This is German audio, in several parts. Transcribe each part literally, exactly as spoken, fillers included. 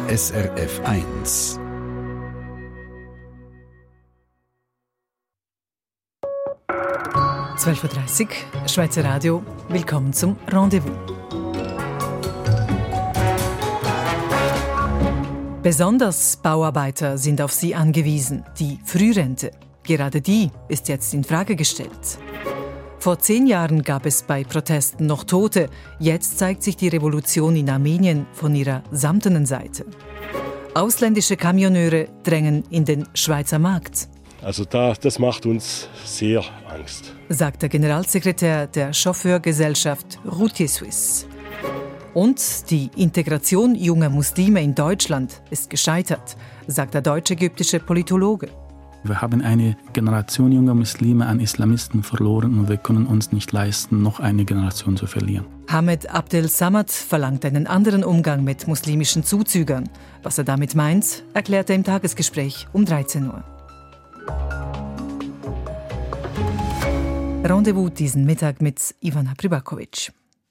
S R F eins. zwölf Uhr dreißig, Schweizer Radio. Willkommen zum Rendezvous. Besonders Bauarbeiter sind auf sie angewiesen, die Frührente. Gerade die ist jetzt in Frage gestellt. Vor zehn Jahren gab es bei Protesten noch Tote. Jetzt zeigt sich die Revolution in Armenien von ihrer samtenen Seite. Ausländische Kamioneure drängen in den Schweizer Markt. Also da, das macht uns sehr Angst, sagt der Generalsekretär der Chauffeurgesellschaft Routier Suisse. Und die Integration junger Muslime in Deutschland ist gescheitert, sagt der deutsch-ägyptische Politologe. Wir haben eine Generation junger Muslime an Islamisten verloren und wir können uns nicht leisten, noch eine Generation zu verlieren. Hamed Abdel Samad verlangt einen anderen Umgang mit muslimischen Zuzügern. Was er damit meint, erklärt er im Tagesgespräch um dreizehn Uhr. Rendezvous diesen Mittag mit Ivana Pribakovic.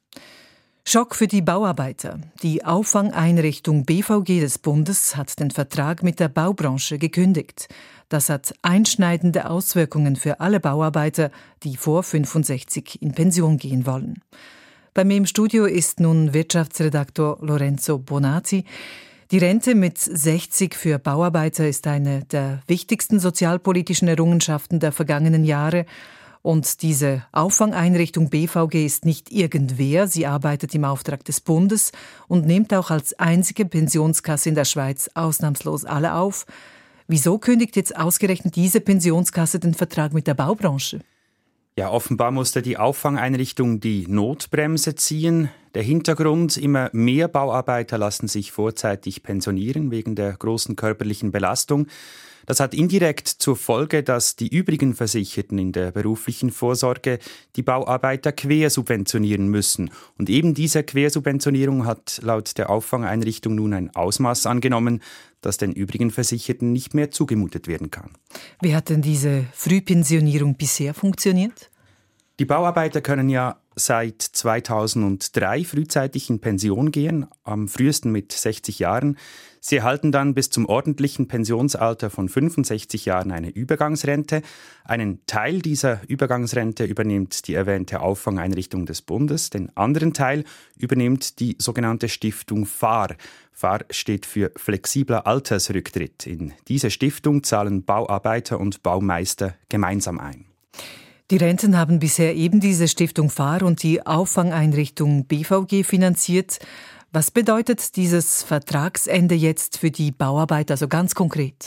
Schock für die Bauarbeiter. Die Auffangeinrichtung B V G des Bundes hat den Vertrag mit der Baubranche gekündigt. Das hat einschneidende Auswirkungen für alle Bauarbeiter, die vor fünfundsechzig in Pension gehen wollen. Bei mir im Studio ist nun Wirtschaftsredaktor Lorenzo Bonati. Die Rente mit sechzig für Bauarbeiter ist eine der wichtigsten sozialpolitischen Errungenschaften der vergangenen Jahre. Und diese Auffangeinrichtung B V G ist nicht irgendwer. Sie arbeitet im Auftrag des Bundes und nimmt auch als einzige Pensionskasse in der Schweiz ausnahmslos alle auf. Wieso kündigt jetzt ausgerechnet diese Pensionskasse den Vertrag mit der Baubranche? Ja, offenbar musste die Auffangeinrichtung die Notbremse ziehen. Der Hintergrund: immer mehr Bauarbeiter lassen sich vorzeitig pensionieren wegen der großen körperlichen Belastung. Das hat indirekt zur Folge, dass die übrigen Versicherten in der beruflichen Vorsorge die Bauarbeiter quersubventionieren müssen. Und eben diese Quersubventionierung hat laut der Auffangeinrichtung nun ein Ausmaß angenommen, das den übrigen Versicherten nicht mehr zugemutet werden kann. Wie hat denn diese Frühpensionierung bisher funktioniert? Die Bauarbeiter können ja seit zweitausenddrei frühzeitig in Pension gehen, am frühesten mit sechzig Jahren. Sie erhalten dann bis zum ordentlichen Pensionsalter von fünfundsechzig Jahren eine Übergangsrente. Einen Teil dieser Übergangsrente übernimmt die erwähnte Auffangeinrichtung des Bundes. Den anderen Teil übernimmt die sogenannte Stiftung F A R. F A R steht für flexibler Altersrücktritt. In diese Stiftung zahlen Bauarbeiter und Baumeister gemeinsam ein. Die Renten haben bisher eben diese Stiftung F A R und die Auffangeinrichtung B V G finanziert. Was bedeutet dieses Vertragsende jetzt für die Bauarbeiter, also ganz konkret?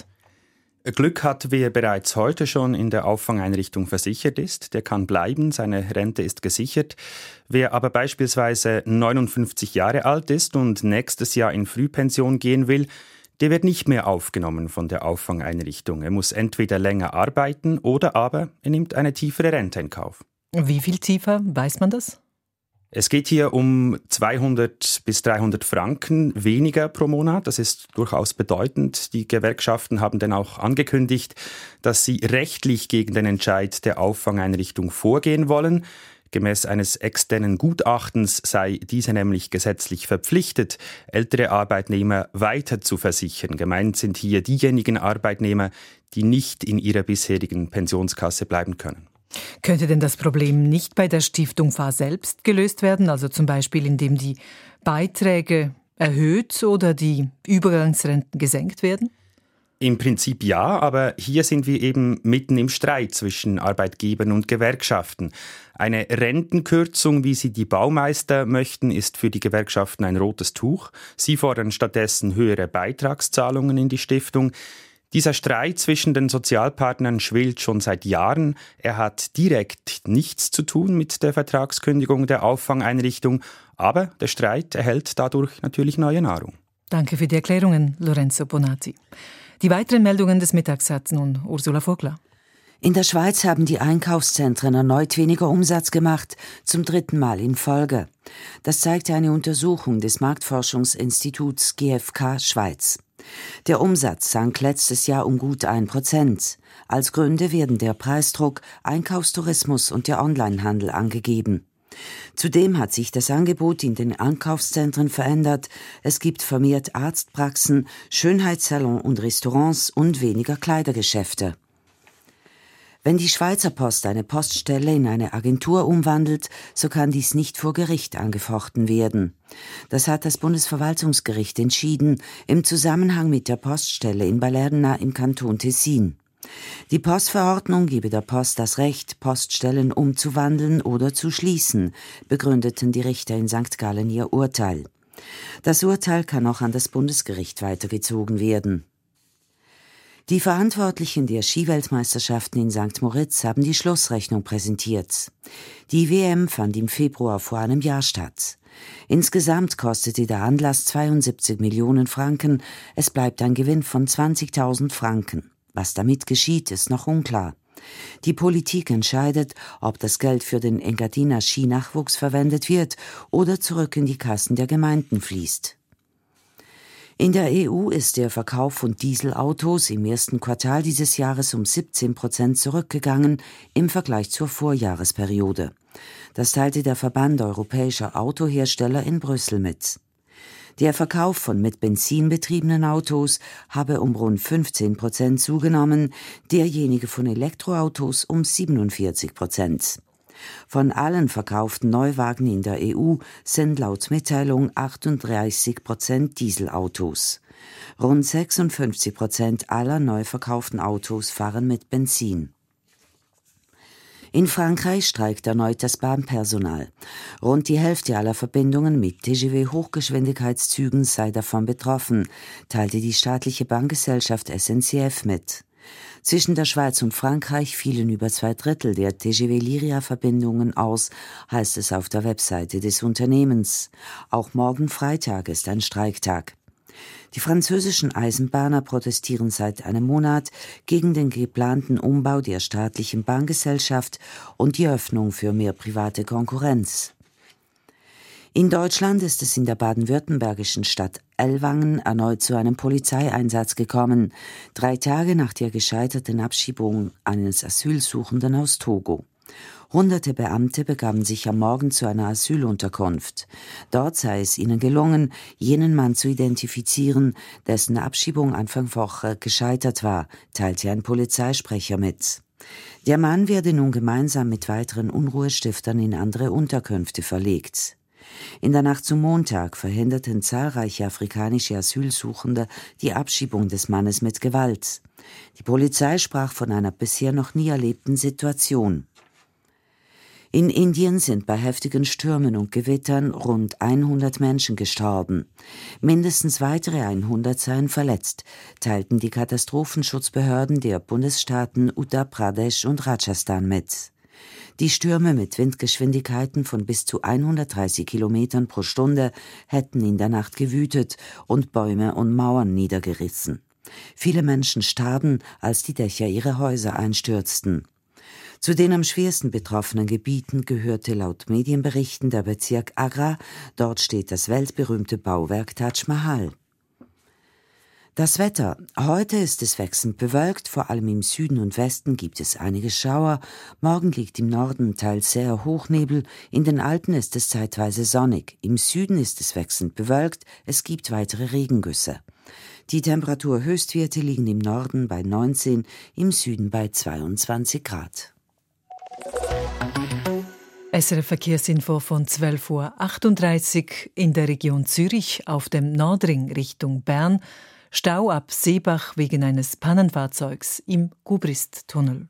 Glück hat, wer bereits heute schon in der Auffangeinrichtung versichert ist. Der kann bleiben, seine Rente ist gesichert. Wer aber beispielsweise neunundfünfzig Jahre alt ist und nächstes Jahr in Frühpension gehen will, der wird nicht mehr aufgenommen von der Auffangeinrichtung. Er muss entweder länger arbeiten oder aber er nimmt eine tiefere Rente in Kauf. Wie viel tiefer, weiß man das? Es geht hier um zweihundert bis dreihundert Franken weniger pro Monat. Das ist durchaus bedeutend. Die Gewerkschaften haben dann auch angekündigt, dass sie rechtlich gegen den Entscheid der Auffangeinrichtung vorgehen wollen. Gemäß eines externen Gutachtens sei diese nämlich gesetzlich verpflichtet, ältere Arbeitnehmer weiter zu versichern. Gemeint sind hier diejenigen Arbeitnehmer, die nicht in ihrer bisherigen Pensionskasse bleiben können. Könnte denn das Problem nicht bei der Stiftung F A R selbst gelöst werden? Also zum Beispiel, indem die Beiträge erhöht oder die Übergangsrenten gesenkt werden? Im Prinzip ja, aber hier sind wir eben mitten im Streit zwischen Arbeitgebern und Gewerkschaften. Eine Rentenkürzung, wie sie die Baumeister möchten, ist für die Gewerkschaften ein rotes Tuch. Sie fordern stattdessen höhere Beitragszahlungen in die Stiftung. Dieser Streit zwischen den Sozialpartnern schwelt schon seit Jahren. Er hat direkt nichts zu tun mit der Vertragskündigung der Auffangeinrichtung, aber der Streit erhält dadurch natürlich neue Nahrung. Danke für die Erklärungen, Lorenzo Bonati. Die weiteren Meldungen des Mittags hat nun Ursula Vogler. In der Schweiz haben die Einkaufszentren erneut weniger Umsatz gemacht, zum dritten Mal in Folge. Das zeigte eine Untersuchung des Marktforschungsinstituts G F K Schweiz. Der Umsatz sank letztes Jahr um gut ein Prozent. Als Gründe werden der Preisdruck, Einkaufstourismus und der Onlinehandel angegeben. Zudem hat sich das Angebot in den Einkaufszentren verändert. Es gibt vermehrt Arztpraxen, Schönheitssalons und Restaurants und weniger Kleidergeschäfte. Wenn die Schweizer Post eine Poststelle in eine Agentur umwandelt, so kann dies nicht vor Gericht angefochten werden. Das hat das Bundesverwaltungsgericht entschieden, im Zusammenhang mit der Poststelle in Balerna im Kanton Tessin. Die Postverordnung gebe der Post das Recht, Poststellen umzuwandeln oder zu schließen, begründeten die Richter in Sankt Gallen ihr Urteil. Das Urteil kann auch an das Bundesgericht weitergezogen werden. Die Verantwortlichen der Skiweltmeisterschaften in Sankt Moritz haben die Schlussrechnung präsentiert. Die W M fand im Februar vor einem Jahr statt. Insgesamt kostete der Anlass zweiundsiebzig Millionen Franken. Es bleibt ein Gewinn von zwanzigtausend Franken. Was damit geschieht, ist noch unklar. Die Politik entscheidet, ob das Geld für den Engadiner Skinachwuchs verwendet wird oder zurück in die Kassen der Gemeinden fließt. In der E U ist der Verkauf von Dieselautos im ersten Quartal dieses Jahres um siebzehn Prozent zurückgegangen im Vergleich zur Vorjahresperiode. Das teilte der Verband europäischer Autohersteller in Brüssel mit. Der Verkauf von mit Benzin betriebenen Autos habe um rund fünfzehn Prozent zugenommen, derjenige von Elektroautos um siebenundvierzig Prozent. Von allen verkauften Neuwagen in der E U sind laut Mitteilung achtunddreißig Prozent Dieselautos. Rund sechsundfünfzig Prozent aller neu verkauften Autos fahren mit Benzin. In Frankreich streikt erneut das Bahnpersonal. Rund die Hälfte aller Verbindungen mit T G V-Hochgeschwindigkeitszügen sei davon betroffen, teilte die staatliche Bahngesellschaft S N C F mit. Zwischen der Schweiz und Frankreich fielen über zwei Drittel der T G V-Lyria-Verbindungen aus, heißt es auf der Webseite des Unternehmens. Auch morgen Freitag ist ein Streiktag. Die französischen Eisenbahner protestieren seit einem Monat gegen den geplanten Umbau der staatlichen Bahngesellschaft und die Öffnung für mehr private Konkurrenz. In Deutschland ist es in der baden-württembergischen Stadt Ellwangen erneut zu einem Polizeieinsatz gekommen, drei Tage nach der gescheiterten Abschiebung eines Asylsuchenden aus Togo. Hunderte Beamte begaben sich am Morgen zu einer Asylunterkunft. Dort sei es ihnen gelungen, jenen Mann zu identifizieren, dessen Abschiebung Anfang Woche gescheitert war, teilte ein Polizeisprecher mit. Der Mann werde nun gemeinsam mit weiteren Unruhestiftern in andere Unterkünfte verlegt. In der Nacht zum Montag verhinderten zahlreiche afrikanische Asylsuchende die Abschiebung des Mannes mit Gewalt. Die Polizei sprach von einer bisher noch nie erlebten Situation. In Indien sind bei heftigen Stürmen und Gewittern rund hundert Menschen gestorben. Mindestens weitere hundert seien verletzt, teilten die Katastrophenschutzbehörden der Bundesstaaten Uttar Pradesh und Rajasthan mit. Die Stürme mit Windgeschwindigkeiten von bis zu hundertdreißig Kilometern pro Stunde hätten in der Nacht gewütet und Bäume und Mauern niedergerissen. Viele Menschen starben, als die Dächer ihrer Häuser einstürzten. Zu den am schwersten betroffenen Gebieten gehörte laut Medienberichten der Bezirk Agra. Dort steht das weltberühmte Bauwerk Taj Mahal. Das Wetter. Heute ist es wechselnd bewölkt, vor allem im Süden und Westen gibt es einige Schauer. Morgen liegt im Norden teils sehr Hochnebel, in den Alpen ist es zeitweise sonnig. Im Süden ist es wechselnd bewölkt, es gibt weitere Regengüsse. Die Temperaturhöchstwerte liegen im Norden bei neunzehn, im Süden bei zweiundzwanzig Grad. S R F-Verkehrsinfo von zwölf Uhr achtunddreißig in der Region Zürich auf dem Nordring Richtung Bern. Stau ab Seebach wegen eines Pannenfahrzeugs im Gubrist-Tunnel.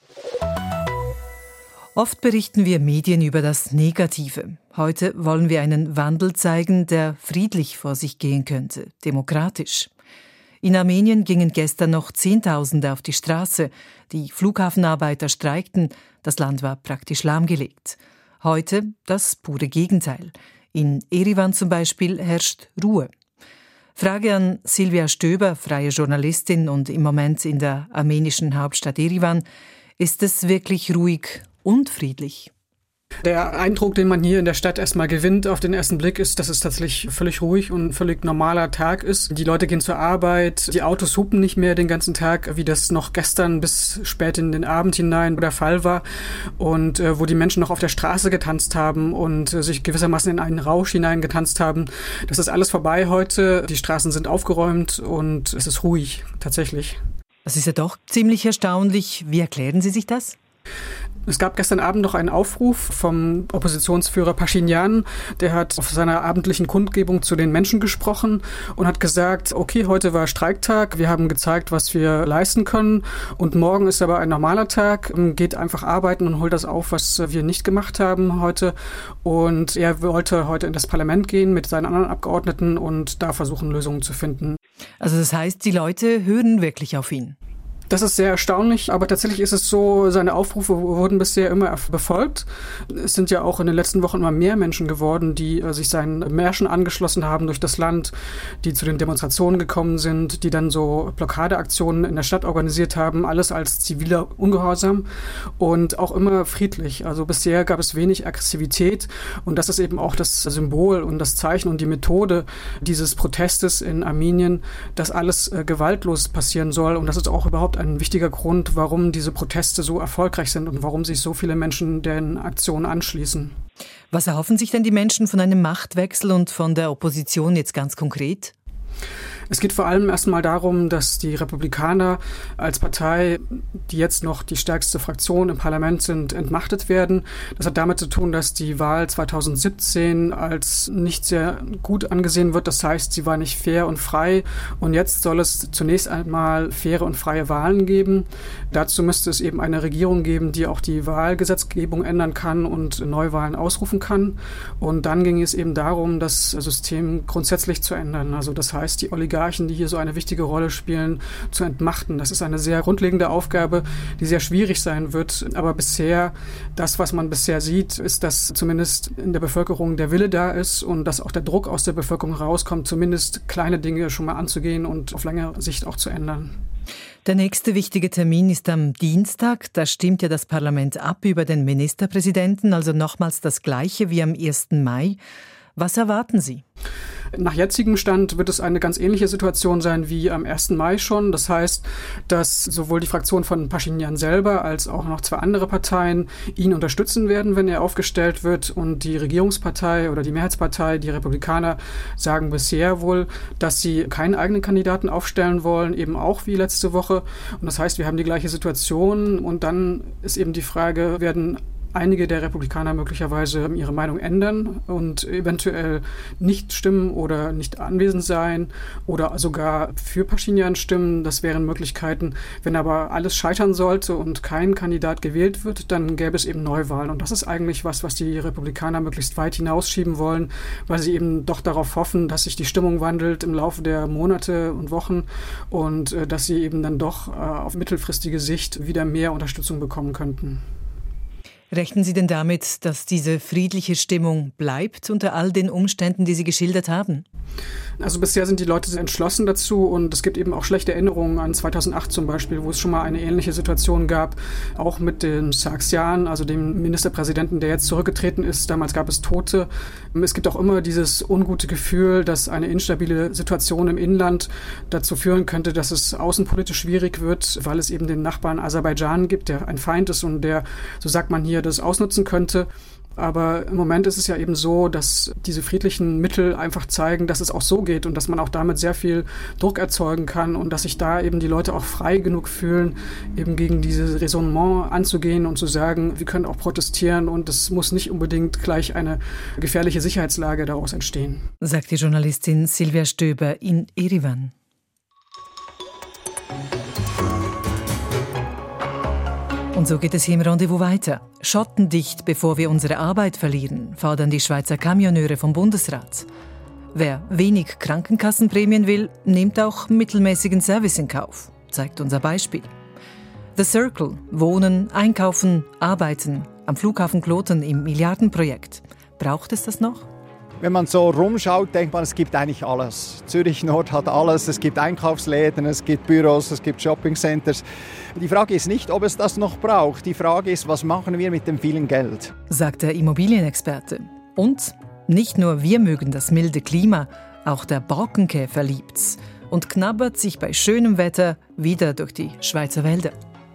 Oft berichten wir Medien über das Negative. Heute wollen wir einen Wandel zeigen, der friedlich vor sich gehen könnte, demokratisch. In Armenien gingen gestern noch Zehntausende auf die Straße. Die Flughafenarbeiter streikten. Das Land war praktisch lahmgelegt. Heute das pure Gegenteil. In Erivan zum Beispiel herrscht Ruhe. Frage an Silvia Stöber, freie Journalistin und im Moment in der armenischen Hauptstadt Erivan. Ist es wirklich ruhig und friedlich? Der Eindruck, den man hier in der Stadt erstmal gewinnt auf den ersten Blick, ist, dass es tatsächlich völlig ruhig und ein völlig normaler Tag ist. Die Leute gehen zur Arbeit, die Autos hupen nicht mehr den ganzen Tag, wie das noch gestern bis spät in den Abend hinein der Fall war. Und äh, wo die Menschen noch auf der Straße getanzt haben und äh, sich gewissermaßen in einen Rausch hineingetanzt haben. Das ist alles vorbei heute. Die Straßen sind aufgeräumt und es ist ruhig, tatsächlich. Das ist ja doch ziemlich erstaunlich. Wie erklären Sie sich das? Es gab gestern Abend noch einen Aufruf vom Oppositionsführer Pashinyan. Der hat auf seiner abendlichen Kundgebung zu den Menschen gesprochen und hat gesagt, okay, heute war Streiktag, wir haben gezeigt, was wir leisten können und morgen ist aber ein normaler Tag, geht einfach arbeiten und holt das auf, was wir nicht gemacht haben heute. Und er wollte heute in das Parlament gehen mit seinen anderen Abgeordneten und da versuchen, Lösungen zu finden. Also das heißt, die Leute hören wirklich auf ihn? Das ist sehr erstaunlich, aber tatsächlich ist es so, seine Aufrufe wurden bisher immer befolgt. Es sind ja auch in den letzten Wochen immer mehr Menschen geworden, die äh, sich seinen Märschen angeschlossen haben durch das Land, die zu den Demonstrationen gekommen sind, die dann so Blockadeaktionen in der Stadt organisiert haben, alles als ziviler Ungehorsam und auch immer friedlich. Also bisher gab es wenig Aggressivität und das ist eben auch das Symbol und das Zeichen und die Methode dieses Protestes in Armenien, dass alles äh, gewaltlos passieren soll und das ist auch überhaupt ein wichtiger Grund, warum diese Proteste so erfolgreich sind und warum sich so viele Menschen den Aktionen anschließen. Was erhoffen sich denn die Menschen von einem Machtwechsel und von der Opposition jetzt ganz konkret? Es geht vor allem erstmal darum, dass die Republikaner als Partei, die jetzt noch die stärkste Fraktion im Parlament sind, entmachtet werden. Das hat damit zu tun, dass die Wahl zweitausendsiebzehn als nicht sehr gut angesehen wird. Das heißt, sie war nicht fair und frei. Und jetzt soll es zunächst einmal faire und freie Wahlen geben. Dazu müsste es eben eine Regierung geben, die auch die Wahlgesetzgebung ändern kann und Neuwahlen ausrufen kann. Und dann ging es eben darum, das System grundsätzlich zu ändern. Also das heißt, die Oligarchen, die hier so eine wichtige Rolle spielen, zu entmachten. Das ist eine sehr grundlegende Aufgabe, die sehr schwierig sein wird. Aber bisher, das, was man bisher sieht, ist, dass zumindest in der Bevölkerung der Wille da ist und dass auch der Druck aus der Bevölkerung rauskommt, zumindest kleine Dinge schon mal anzugehen und auf längere Sicht auch zu ändern. Der nächste wichtige Termin ist am Dienstag. Da stimmt ja das Parlament ab über den Ministerpräsidenten, also nochmals das Gleiche wie am ersten Mai. Was erwarten Sie? Nach jetzigem Stand wird es eine ganz ähnliche Situation sein wie am ersten Mai schon. Das heißt, dass sowohl die Fraktion von Pashinyan selber als auch noch zwei andere Parteien ihn unterstützen werden, wenn er aufgestellt wird. Und die Regierungspartei oder die Mehrheitspartei, die Republikaner, sagen bisher wohl, dass sie keinen eigenen Kandidaten aufstellen wollen, eben auch wie letzte Woche. Und das heißt, wir haben die gleiche Situation. Und dann ist eben die Frage, werden einige der Republikaner möglicherweise ihre Meinung ändern und eventuell nicht stimmen oder nicht anwesend sein oder sogar für Pashinyan stimmen. Das wären Möglichkeiten. Wenn aber alles scheitern sollte und kein Kandidat gewählt wird, dann gäbe es eben Neuwahlen. Und das ist eigentlich was, was die Republikaner möglichst weit hinausschieben wollen, weil sie eben doch darauf hoffen, dass sich die Stimmung wandelt im Laufe der Monate und Wochen und äh, dass sie eben dann doch äh, auf mittelfristige Sicht wieder mehr Unterstützung bekommen könnten. Rechnen Sie denn damit, dass diese friedliche Stimmung bleibt unter all den Umständen, die Sie geschildert haben? Also bisher sind die Leute sehr entschlossen dazu und es gibt eben auch schlechte Erinnerungen an zweitausendacht zum Beispiel, wo es schon mal eine ähnliche Situation gab, auch mit dem Sargsyan, also dem Ministerpräsidenten, der jetzt zurückgetreten ist. Damals gab es Tote. Es gibt auch immer dieses ungute Gefühl, dass eine instabile Situation im Inland dazu führen könnte, dass es außenpolitisch schwierig wird, weil es eben den Nachbarn Aserbaidschan gibt, der ein Feind ist und der, so sagt man hier, das ausnutzen könnte. Aber im Moment ist es ja eben so, dass diese friedlichen Mittel einfach zeigen, dass es auch so geht und dass man auch damit sehr viel Druck erzeugen kann und dass sich da eben die Leute auch frei genug fühlen, eben gegen dieses Raisonnement anzugehen und zu sagen, wir können auch protestieren und es muss nicht unbedingt gleich eine gefährliche Sicherheitslage daraus entstehen. Sagt die Journalistin Silvia Stöber in Erivan. Und so geht es hier im Rendezvous weiter. Schottendicht, bevor wir unsere Arbeit verlieren, fordern die Schweizer Kamioneure vom Bundesrat. Wer wenig Krankenkassenprämien will, nimmt auch mittelmäßigen Service in Kauf, zeigt unser Beispiel. The Circle, Wohnen, Einkaufen, Arbeiten am Flughafen Kloten im Milliardenprojekt. Braucht es das noch? Wenn man so rumschaut, denkt man, es gibt eigentlich alles. Zürich Nord hat alles. Es gibt Einkaufsläden, es gibt Büros, es gibt Shoppingcenters. Die Frage ist nicht, ob es das noch braucht. Die Frage ist, was machen wir mit dem vielen Geld? Sagt der Immobilienexperte. Und nicht nur wir mögen das milde Klima, auch der Borkenkäfer liebt's und knabbert sich bei schönem Wetter wieder durch die Schweizer Wälder.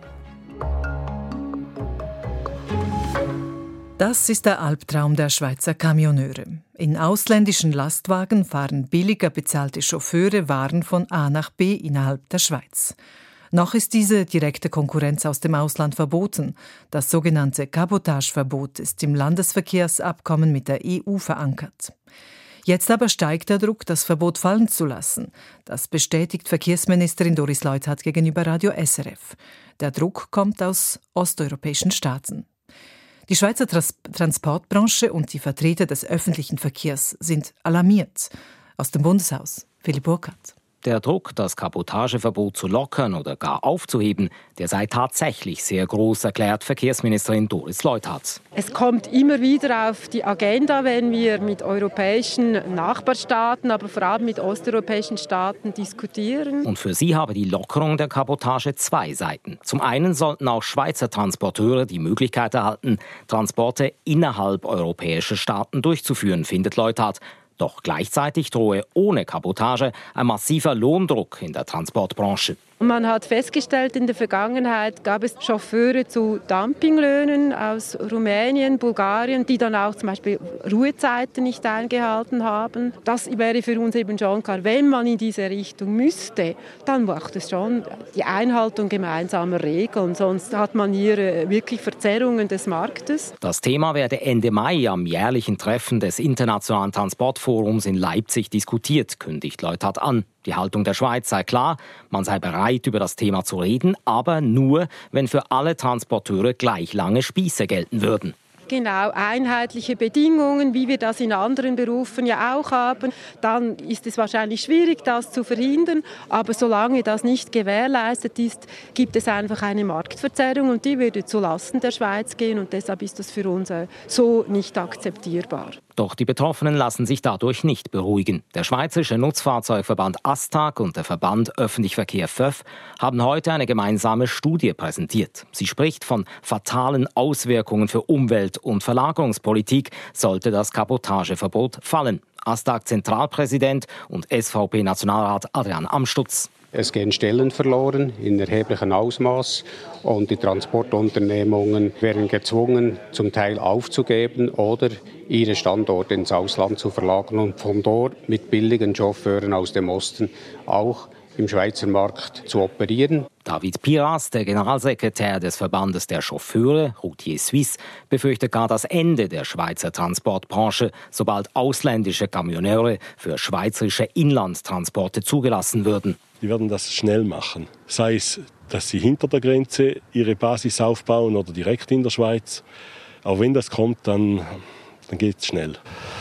Das ist der Albtraum der Schweizer Kamioneure. In ausländischen Lastwagen fahren billiger bezahlte Chauffeure Waren von A nach B innerhalb der Schweiz. Noch ist diese direkte Konkurrenz aus dem Ausland verboten. Das sogenannte Kabotageverbot ist im Landesverkehrsabkommen mit der E U verankert. Jetzt aber steigt der Druck, das Verbot fallen zu lassen. Das bestätigt Verkehrsministerin Doris Leuthard gegenüber Radio S R F. Der Druck kommt aus osteuropäischen Staaten. Die Schweizer Trans- Transportbranche und die Vertreter des öffentlichen Verkehrs sind alarmiert. Aus dem Bundeshaus, Philipp Burkhardt. Der Druck, das Kabotageverbot zu lockern oder gar aufzuheben, der sei tatsächlich sehr groß, erklärt Verkehrsministerin Doris Leuthard. Es kommt immer wieder auf die Agenda, wenn wir mit europäischen Nachbarstaaten, aber vor allem mit osteuropäischen Staaten diskutieren. Und für sie habe die Lockerung der Kabotage zwei Seiten. Zum einen sollten auch Schweizer Transporteure die Möglichkeit erhalten, Transporte innerhalb europäischer Staaten durchzuführen, findet Leuthard. Doch gleichzeitig drohe ohne Kabotage ein massiver Lohndruck in der Transportbranche. Man hat festgestellt, in der Vergangenheit gab es Chauffeure zu Dumpinglöhnen aus Rumänien, Bulgarien, die dann auch zum Beispiel Ruhezeiten nicht eingehalten haben. Das wäre für uns eben schon klar, wenn man in diese Richtung müsste, dann braucht es schon die Einhaltung gemeinsamer Regeln, sonst hat man hier wirklich Verzerrungen des Marktes. Das Thema werde Ende Mai am jährlichen Treffen des Internationalen Transportforums in Leipzig diskutiert, kündigt Leuthard an. Die Haltung der Schweiz sei klar, man sei bereit, über das Thema zu reden, aber nur, wenn für alle Transporteure gleich lange Spieße gelten würden. Genau, einheitliche Bedingungen, wie wir das in anderen Berufen ja auch haben. Dann ist es wahrscheinlich schwierig, das zu verhindern. Aber solange das nicht gewährleistet ist, gibt es einfach eine Marktverzerrung und die würde zulasten der Schweiz gehen. Und deshalb ist das für uns so nicht akzeptierbar. Doch die Betroffenen lassen sich dadurch nicht beruhigen. Der Schweizerische Nutzfahrzeugverband ASTAG und der Verband Öffentlich Verkehr F Ö F haben heute eine gemeinsame Studie präsentiert. Sie spricht von fatalen Auswirkungen für Umwelt und Verlagerungspolitik, sollte das Kabotageverbot fallen. ASTAG-Zentralpräsident und S V P-Nationalrat Adrian Amstutz. Es gehen Stellen verloren in erheblichem Ausmaß und die Transportunternehmungen werden gezwungen, zum Teil aufzugeben oder ihre Standorte ins Ausland zu verlagern und von dort mit billigen Chauffeuren aus dem Osten auch im Schweizer Markt zu operieren. David Piras, der Generalsekretär des Verbandes der Chauffeure, Routier Suisse, befürchtet gar das Ende der Schweizer Transportbranche, sobald ausländische Kamioneure für schweizerische Inlandtransporte zugelassen würden. Die werden das schnell machen. Sei es, dass sie hinter der Grenze ihre Basis aufbauen oder direkt in der Schweiz. Auch wenn das kommt, dann, dann geht es schnell.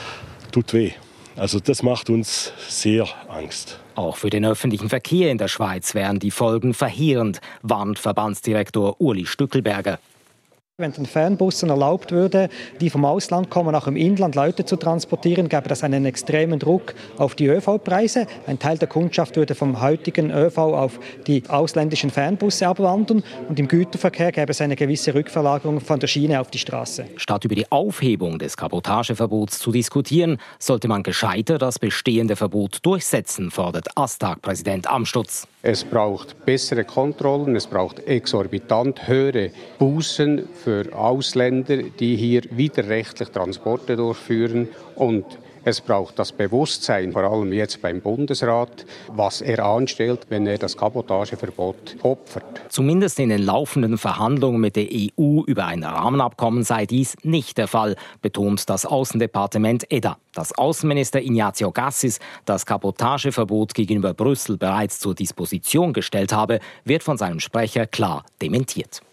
Tut weh. Also das macht uns sehr Angst. Auch für den öffentlichen Verkehr in der Schweiz wären die Folgen verheerend, warnt Verbandsdirektor Uli Stückelberger. Wenn den Fernbussen erlaubt würde, die vom Ausland kommen, auch im Inland Leute zu transportieren, gäbe das einen extremen Druck auf die ÖV-Preise. Ein Teil der Kundschaft würde vom heutigen ÖV auf die ausländischen Fernbusse abwandern und im Güterverkehr gäbe es eine gewisse Rückverlagerung von der Schiene auf die Straße. Statt über die Aufhebung des Kabotageverbots zu diskutieren, sollte man gescheiter das bestehende Verbot durchsetzen, fordert ASTAG-Präsident Amstutz. Es braucht bessere Kontrollen, es braucht exorbitant höhere Bußen für Ausländer, die hier widerrechtlich Transporte durchführen. Und es braucht das Bewusstsein, vor allem jetzt beim Bundesrat, was er anstellt, wenn er das Kabotageverbot opfert. Zumindest in den laufenden Verhandlungen mit der E U über ein Rahmenabkommen sei dies nicht der Fall, betont das Außendepartement E D A. Das Außenminister Ignazio Gassis das Kabotageverbot gegenüber Brüssel bereits zur Disposition gestellt habe, wird von seinem Sprecher klar dementiert.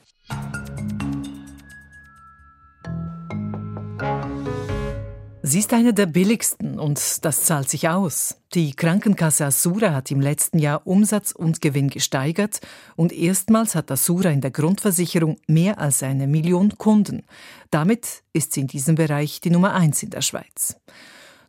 Sie ist eine der billigsten und das zahlt sich aus. Die Krankenkasse Assura hat im letzten Jahr Umsatz und Gewinn gesteigert und erstmals hat Assura in der Grundversicherung mehr als eine Million Kunden. Damit ist sie in diesem Bereich die Nummer eins in der Schweiz.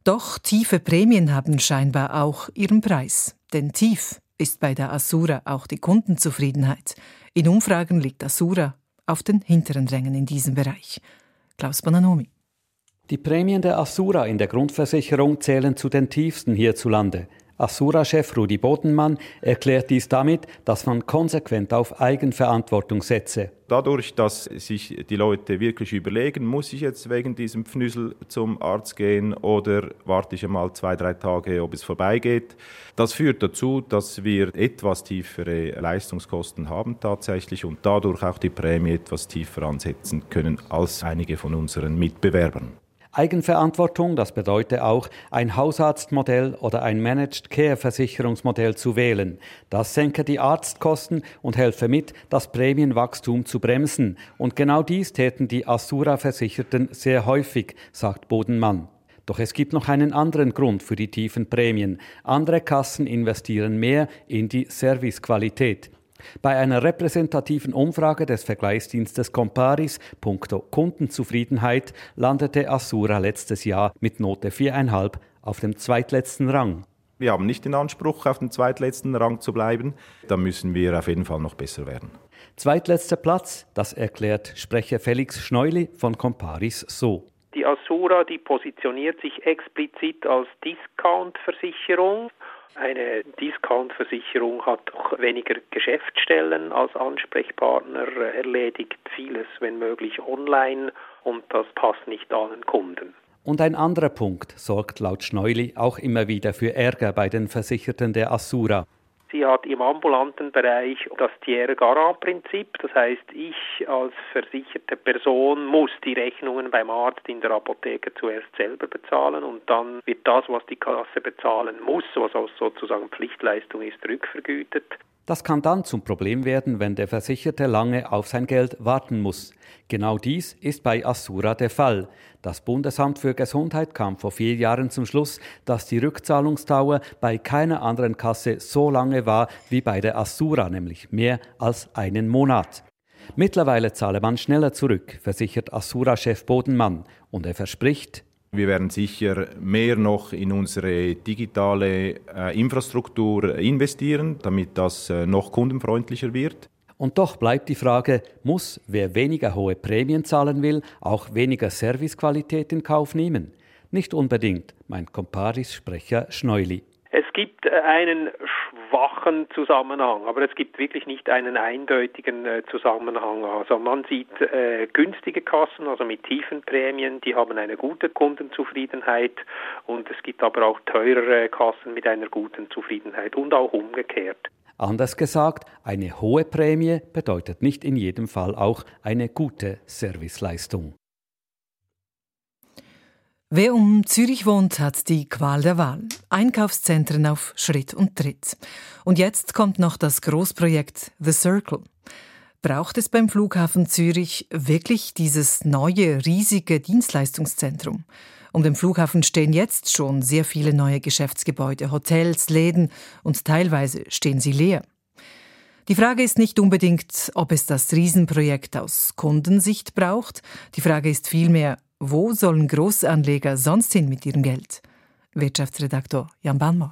Doch tiefe Prämien haben scheinbar auch ihren Preis. Denn tief ist bei der Assura auch die Kundenzufriedenheit. In Umfragen liegt Assura auf den hinteren Rängen in diesem Bereich. Klaus Bonanomi. Die Prämien der Assura in der Grundversicherung zählen zu den tiefsten hierzulande. Assura-Chef Rudi Bodenmann erklärt dies damit, dass man konsequent auf Eigenverantwortung setze. Dadurch, dass sich die Leute wirklich überlegen, muss ich jetzt wegen diesem Pfnüsel zum Arzt gehen oder warte ich einmal zwei, drei Tage, ob es vorbeigeht. Das führt dazu, dass wir etwas tiefere Leistungskosten haben tatsächlich und dadurch auch die Prämie etwas tiefer ansetzen können als einige von unseren Mitbewerbern. Eigenverantwortung, das bedeutet auch, ein Hausarztmodell oder ein Managed-Care-Versicherungsmodell zu wählen. Das senke die Arztkosten und helfe mit, das Prämienwachstum zu bremsen. Und genau dies täten die Assura-Versicherten sehr häufig, sagt Bodenmann. Doch es gibt noch einen anderen Grund für die tiefen Prämien. Andere Kassen investieren mehr in die Servicequalität. Bei einer repräsentativen Umfrage des Vergleichsdienstes Comparis punkto Kundenzufriedenheit landete Assura letztes Jahr mit Note vier Komma fünf auf dem zweitletzten Rang. Wir haben nicht den Anspruch, auf dem zweitletzten Rang zu bleiben. Da müssen wir auf jeden Fall noch besser werden. Zweitletzter Platz, das erklärt Sprecher Felix Schneuli von Comparis so. Die Assura, die positioniert sich explizit als Discount-Versicherung. Eine Discount-Versicherung hat auch weniger Geschäftsstellen als Ansprechpartner, erledigt vieles, wenn möglich, online und das passt nicht allen Kunden. Und ein anderer Punkt sorgt laut Schneuli auch immer wieder für Ärger bei den Versicherten der Assura. Sie hat im ambulanten Bereich das Tiers-Garant-Prinzip. Das heißt, ich als versicherte Person muss die Rechnungen beim Arzt in der Apotheke zuerst selber bezahlen und dann wird das, was die Kasse bezahlen muss, was auch sozusagen Pflichtleistung ist, rückvergütet. Das kann dann zum Problem werden, wenn der Versicherte lange auf sein Geld warten muss. Genau dies ist bei Assura der Fall. Das Bundesamt für Gesundheit kam vor vier Jahren zum Schluss, dass die Rückzahlungsdauer bei keiner anderen Kasse so lange war wie bei der Assura, nämlich mehr als einen Monat. Mittlerweile zahle man schneller zurück, versichert Assura-Chef Bodenmann. Und er verspricht, wir werden sicher mehr noch in unsere digitale äh, Infrastruktur investieren, damit das äh, noch kundenfreundlicher wird. Und doch bleibt die Frage, muss, wer weniger hohe Prämien zahlen will, auch weniger Servicequalität in Kauf nehmen? Nicht unbedingt, meint Comparis-Sprecher Schneuli. Es gibt einen schwachen Zusammenhang, aber es gibt wirklich nicht einen eindeutigen äh, Zusammenhang. Also man sieht äh, günstige Kassen, also mit tiefen Prämien, die haben eine gute Kundenzufriedenheit und es gibt aber auch teurere Kassen mit einer guten Zufriedenheit und auch umgekehrt. Anders gesagt, eine hohe Prämie bedeutet nicht in jedem Fall auch eine gute Serviceleistung. Wer um Zürich wohnt, hat die Qual der Wahl. Einkaufszentren auf Schritt und Tritt. Und jetzt kommt noch das Großprojekt The Circle. Braucht es beim Flughafen Zürich wirklich dieses neue, riesige Dienstleistungszentrum? Um den Flughafen stehen jetzt schon sehr viele neue Geschäftsgebäude, Hotels, Läden und teilweise stehen sie leer. Die Frage ist nicht unbedingt, ob es das Riesenprojekt aus Kundensicht braucht. Die Frage ist vielmehr, wo sollen Großanleger sonst hin mit ihrem Geld? Wirtschaftsredaktor Jan Bannmauer.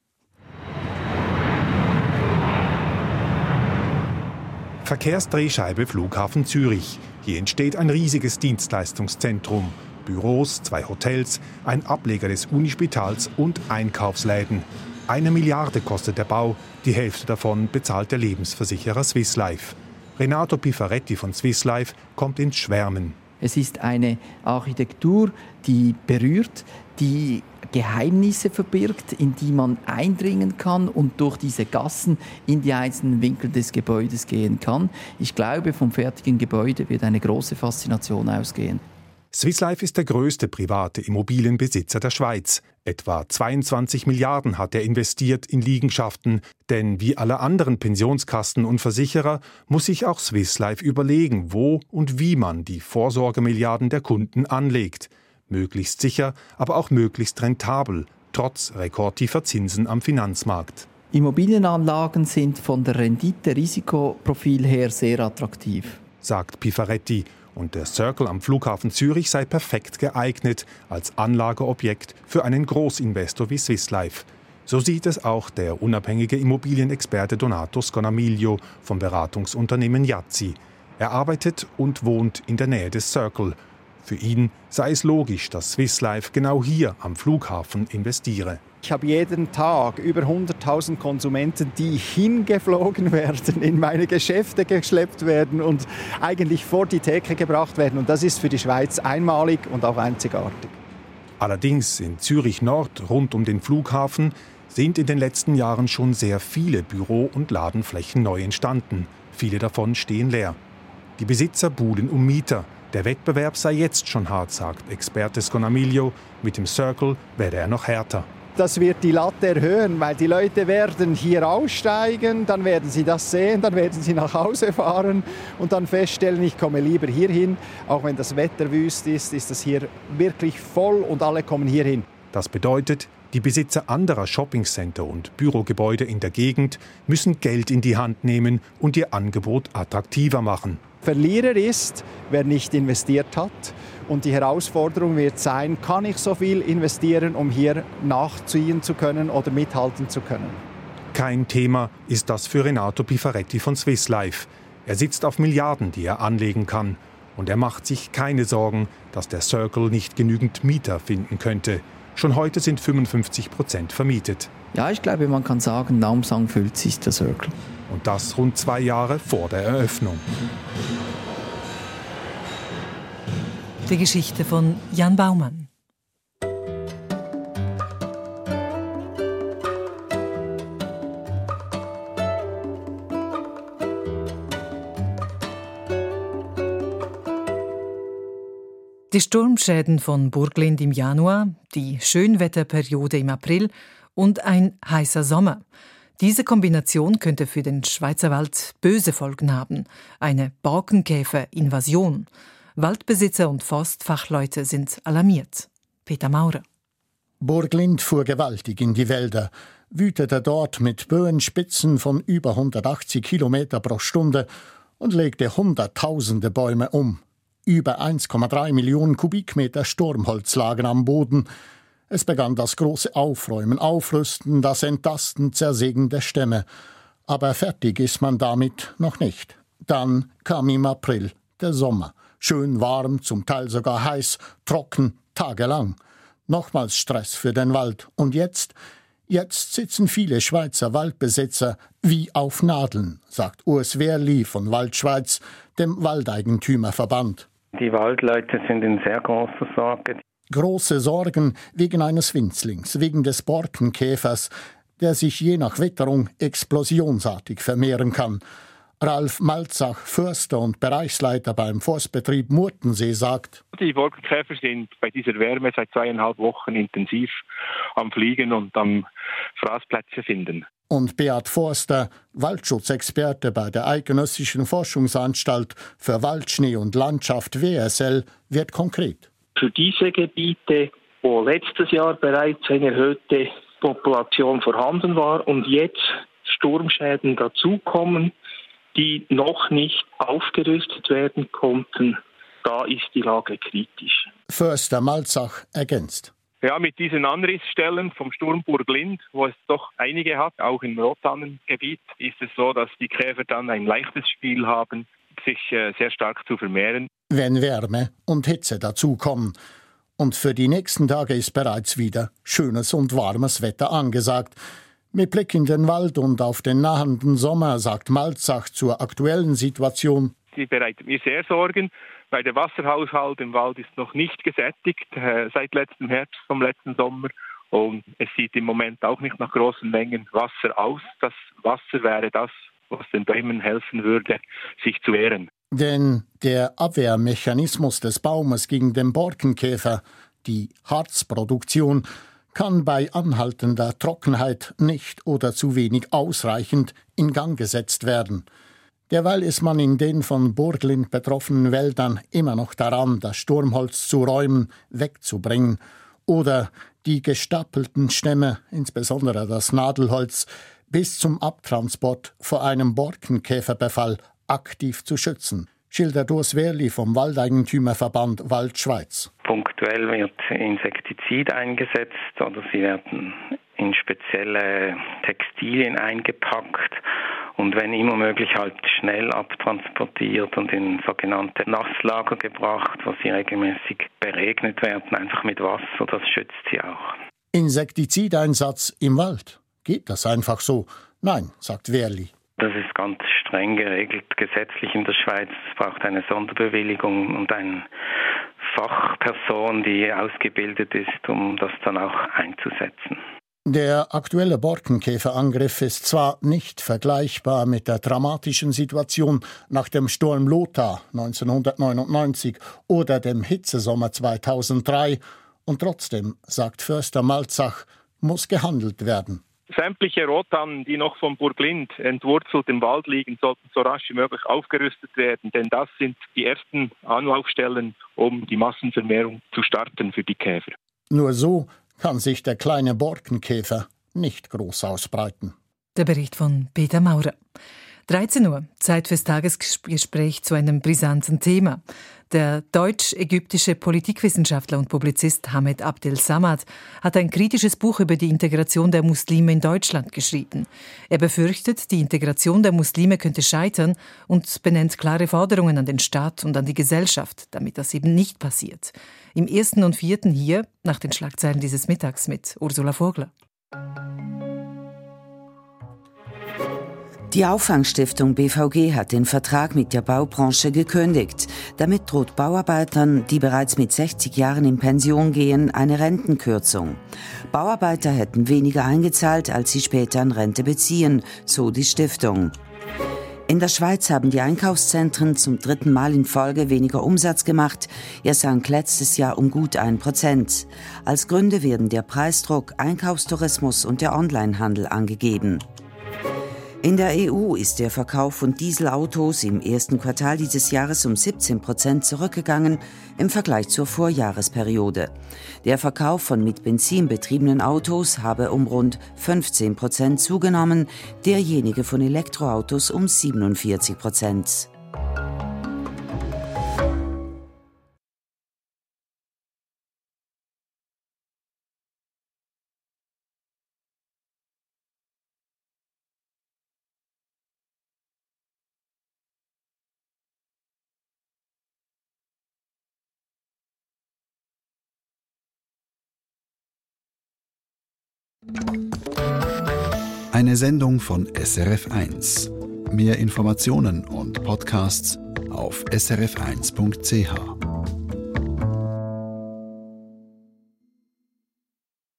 Verkehrsdrehscheibe Flughafen Zürich. Hier entsteht ein riesiges Dienstleistungszentrum. Büros, zwei Hotels, ein Ableger des Unispitals und Einkaufsläden. Eine Milliarde kostet der Bau, die Hälfte davon bezahlt der Lebensversicherer Swiss Life. Renato Pifaretti von Swiss Life kommt ins Schwärmen. Es ist eine Architektur, die berührt, die Geheimnisse verbirgt, in die man eindringen kann und durch diese Gassen in die einzelnen Winkel des Gebäudes gehen kann. Ich glaube, vom fertigen Gebäude wird eine große Faszination ausgehen. Swiss Life ist der größte private Immobilienbesitzer der Schweiz. Etwa zweiundzwanzig Milliarden hat er investiert in Liegenschaften. Denn wie alle anderen Pensionskassen und Versicherer muss sich auch Swiss Life überlegen, wo und wie man die Vorsorgemilliarden der Kunden anlegt. Möglichst sicher, aber auch möglichst rentabel, trotz rekordtiefer Zinsen am Finanzmarkt. Immobilienanlagen sind von der Rendite-Risikoprofil her sehr attraktiv, sagt Pifaretti und der Circle am Flughafen Zürich sei perfekt geeignet als Anlageobjekt für einen Großinvestor wie Swiss Life. So sieht es auch der unabhängige Immobilienexperte Donato Sconamiglio vom Beratungsunternehmen Yazzi. Er arbeitet und wohnt in der Nähe des Circle. Für ihn sei es logisch, dass Swiss Life genau hier am Flughafen investiere. Ich habe jeden Tag über hunderttausend Konsumenten, die hingeflogen werden, in meine Geschäfte geschleppt werden und eigentlich vor die Theke gebracht werden. Und das ist für die Schweiz einmalig und auch einzigartig. Allerdings in Zürich Nord rund um den Flughafen sind in den letzten Jahren schon sehr viele Büro- und Ladenflächen neu entstanden. Viele davon stehen leer. Die Besitzer buhlen um Mieter. Der Wettbewerb sei jetzt schon hart, sagt Experte Sconamiglio. Mit dem Circle werde er noch härter. Das wird die Latte erhöhen, weil die Leute werden hier aussteigen, dann werden sie das sehen, dann werden sie nach Hause fahren und dann feststellen, ich komme lieber hierhin. Auch wenn das Wetter wüst ist, ist es hier wirklich voll und alle kommen hierhin. Das bedeutet, die Besitzer anderer Shoppingcenter und Bürogebäude in der Gegend müssen Geld in die Hand nehmen und ihr Angebot attraktiver machen. Verlierer ist, wer nicht investiert hat. Und die Herausforderung wird sein, kann ich so viel investieren, um hier nachziehen zu können oder mithalten zu können? Kein Thema ist das für Renato Pifaretti von Swiss Life. Er sitzt auf Milliarden, die er anlegen kann. Und er macht sich keine Sorgen, dass der Circle nicht genügend Mieter finden könnte. Schon heute sind fünfundfünfzig Prozent vermietet. Ja, ich glaube, man kann sagen, langsam füllt sich der Circle. Und das rund zwei Jahre vor der Eröffnung. Die Geschichte von Jan Baumann. Die Sturmschäden von Burglind im Januar, die Schönwetterperiode im April und ein heißer Sommer. Diese Kombination könnte für den Schweizer Wald böse Folgen haben. Eine Borkenkäferinvasion. Waldbesitzer und Forstfachleute sind alarmiert. Peter Maurer. Burglind fuhr gewaltig in die Wälder, wütete dort mit Böenspitzen von über hundertachtzig Kilometer pro Stunde und legte hunderttausende Bäume um. Über eins Komma drei Millionen Kubikmeter Sturmholz lagen am Boden. Es begann das große Aufräumen, Aufrüsten, das Entasten, Zersägen der Stämme. Aber fertig ist man damit noch nicht. Dann kam im April der Sommer. Schön warm, zum Teil sogar heiß, trocken, tagelang. Nochmals Stress für den Wald. Und jetzt? Jetzt sitzen viele Schweizer Waldbesitzer wie auf Nadeln, sagt Urs Wehrli von Waldschweiz, dem Waldeigentümerverband. Die Waldleute sind in sehr großer Sorge. Große Sorgen wegen eines Winzlings, wegen des Borkenkäfers, der sich je nach Witterung explosionsartig vermehren kann. Ralf Malzach, Förster und Bereichsleiter beim Forstbetrieb Murtensee, sagt: Die Borkenkäfer sind bei dieser Wärme seit zweieinhalb Wochen intensiv am Fliegen und am Fraßplätze finden. Und Beat Forster, Waldschutzexperte bei der Eidgenössischen Forschungsanstalt für Waldschnee und Landschaft W S L, wird konkret. Für diese Gebiete, wo letztes Jahr bereits eine erhöhte Population vorhanden war und jetzt Sturmschäden dazukommen, die noch nicht aufgerüstet werden konnten, da ist die Lage kritisch. Förster Malzach ergänzt. Ja, mit diesen Anrissstellen vom Sturm Burglind, wo es doch einige hat, auch im Rottannengebiet, ist es so, dass die Käfer dann ein leichtes Spiel haben, sich äh, sehr stark zu vermehren. Wenn Wärme und Hitze dazukommen. Und für die nächsten Tage ist bereits wieder schönes und warmes Wetter angesagt. Mit Blick in den Wald und auf den nahenden Sommer, sagt Malzach zur aktuellen Situation: Sie bereitet mir sehr Sorgen, weil der Wasserhaushalt im Wald ist noch nicht gesättigt äh, seit letztem Herbst, vom letzten Sommer. Und es sieht im Moment auch nicht nach großen Mengen Wasser aus. Das Wasser wäre das, was den Bäumen helfen würde, sich zu wehren. Denn der Abwehrmechanismus des Baumes gegen den Borkenkäfer, die Harzproduktion, kann bei anhaltender Trockenheit nicht oder zu wenig ausreichend in Gang gesetzt werden. Derweil ist man in den von Burglind betroffenen Wäldern immer noch daran, das Sturmholz zu räumen, wegzubringen oder die gestapelten Stämme, insbesondere das Nadelholz, bis zum Abtransport vor einem Borkenkäferbefall aktiv zu schützen. schildert Urs Wehrli vom Waldeigentümerverband Waldschweiz. Punktuell wird Insektizid eingesetzt oder sie werden in spezielle Textilien eingepackt und wenn immer möglich halt schnell abtransportiert und in sogenannte Nasslager gebracht, wo sie regelmäßig beregnet werden, einfach mit Wasser, das schützt sie auch. Insektizideinsatz im Wald. Geht das einfach so? Nein, sagt Wehrli. Das ist ganz streng geregelt, gesetzlich in der Schweiz. Es braucht eine Sonderbewilligung und eine Fachperson, die ausgebildet ist, um das dann auch einzusetzen. Der aktuelle Borkenkäferangriff ist zwar nicht vergleichbar mit der dramatischen Situation nach dem Sturm Lothar neunzehnhundertneunundneunzig oder dem Hitzesommer zweitausenddrei, und trotzdem, sagt Förster Malzach, muss gehandelt werden. Sämtliche Rottannen, die noch von Burglind entwurzelt im Wald liegen, sollten so rasch wie möglich aufgerüstet werden, denn das sind die ersten Anlaufstellen, um die Massenvermehrung zu starten für die Käfer. Nur so kann sich der kleine Borkenkäfer nicht groß ausbreiten. Der Bericht von Peter Maurer. dreizehn Uhr, Zeit fürs Tagesgespräch zu einem brisanten Thema. Der deutsch-ägyptische Politikwissenschaftler und Publizist Hamed Abdel Samad hat ein kritisches Buch über die Integration der Muslime in Deutschland geschrieben. Er befürchtet, die Integration der Muslime könnte scheitern und benennt klare Forderungen an den Staat und an die Gesellschaft, damit das eben nicht passiert. Im ersten und vierten hier, nach den Schlagzeilen dieses Mittags mit Ursula Vogler. Die Auffangstiftung B V G hat den Vertrag mit der Baubranche gekündigt. Damit droht Bauarbeitern, die bereits mit sechzig Jahren in Pension gehen, eine Rentenkürzung. Bauarbeiter hätten weniger eingezahlt, als sie später an Rente beziehen, so die Stiftung. In der Schweiz haben die Einkaufszentren zum dritten Mal in Folge weniger Umsatz gemacht. Er sank letztes Jahr um gut ein Prozent. Als Gründe werden der Preisdruck, Einkaufstourismus und der Onlinehandel angegeben. In der E U ist der Verkauf von Dieselautos im ersten Quartal dieses Jahres um siebzehn Prozent zurückgegangen im Vergleich zur Vorjahresperiode. Der Verkauf von mit Benzin betriebenen Autos habe um rund fünfzehn Prozent zugenommen, derjenige von Elektroautos um siebenundvierzig Prozent. Eine Sendung von S R F eins. Mehr Informationen und Podcasts auf s r f eins punkt c h.